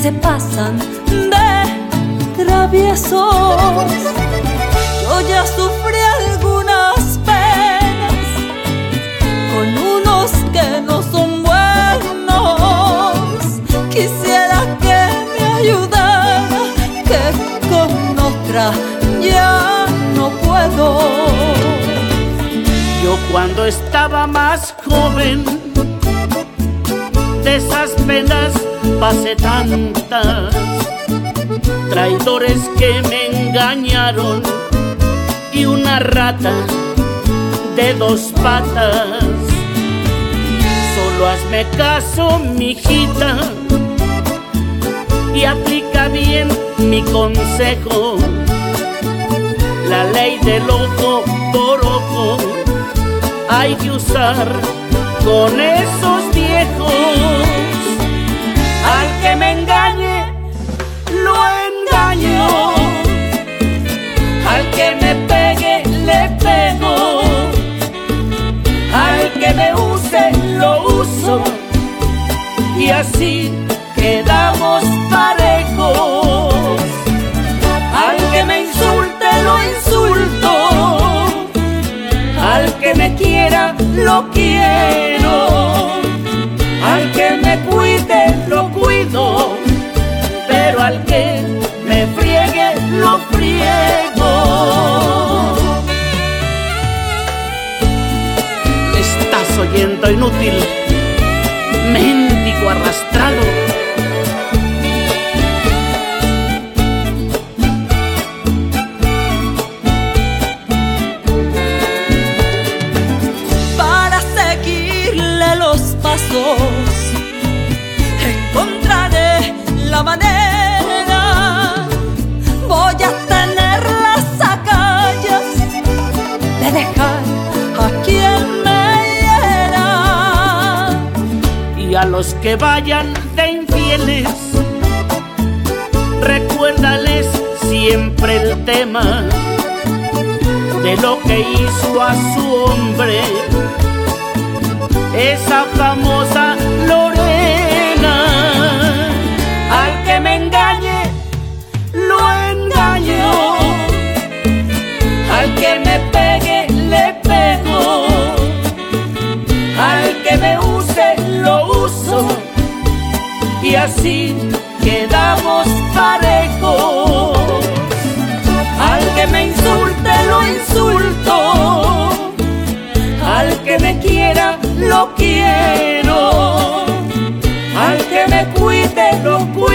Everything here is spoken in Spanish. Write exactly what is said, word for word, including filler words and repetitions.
se pasan de traviesos. Yo ya sufrí algunas penas con unos que no son buenos. Quisiera que me ayudara, que con otra ya no puedo. Yo cuando estaba más joven, de esas penas pasé tantas, traidores que me engañaron y una rata de dos patas. Solo hazme caso, mijita, y aplica bien mi consejo. La ley del ojo por ojo hay que usar con esos viejos. Al que me engañe, lo engaño. Al que me pegue, le pego. Al que me use, lo uso. Y así quedamos parejos. Al que me insulte, lo insulto. Al que me quiera, lo quiero. Al que me cuide, lo cuido. Pero al que me friegue, lo friego. Estás oyendo, inútil, mendigo arrastrado. Encontraré la manera. Voy a tener las agallas de dejar a quien me hiera. Y a los que vayan de infieles, recuérdales siempre el tema de lo que hizo a su hombre esa famosa Lorena. Al que me engañe, lo engaño. Al que me pegue, le pego. Al que me use, lo uso. Y así quedamos parejos. Al que me insulte, lo insulto. Al que me quiera, lo quiero. Al que me cuide, lo cuido.